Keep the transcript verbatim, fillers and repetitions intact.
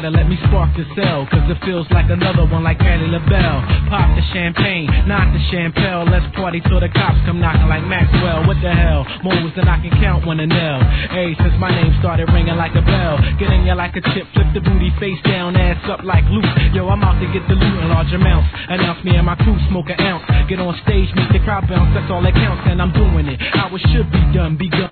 lighter, let me spark the cell, cause it feels like another one like Patti LaBelle. Pop the champagne, not the champagne. Let's party till the cops come knocking like Maxwell. What the hell? More than I can count one and L. Hey, since my name started ringing like a bell. Get in ya like a chip, flip the booty face down, ass up like loot. Yo, I'm out to get the loot in large amounts. Announce me and my crew smoke an ounce. Get on stage, make the crowd bounce, that's all that counts, and I'm doing it how it should be done, begun.